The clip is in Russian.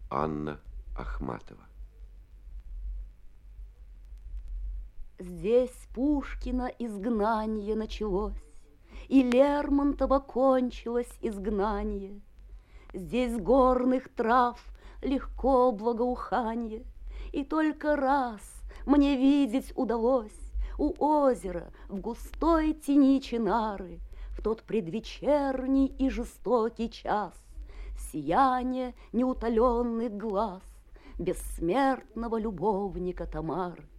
Анна Ахматова. Здесь Пушкина изгнание началось, и Лермонтова кончилось изгнание. Здесь горных трав легко благоуханье, и только раз мне видеть удалось у озера в густой тени чинары в тот предвечерний и жестокий час сияние неутоленных глаз бессмертного любовника Тамары.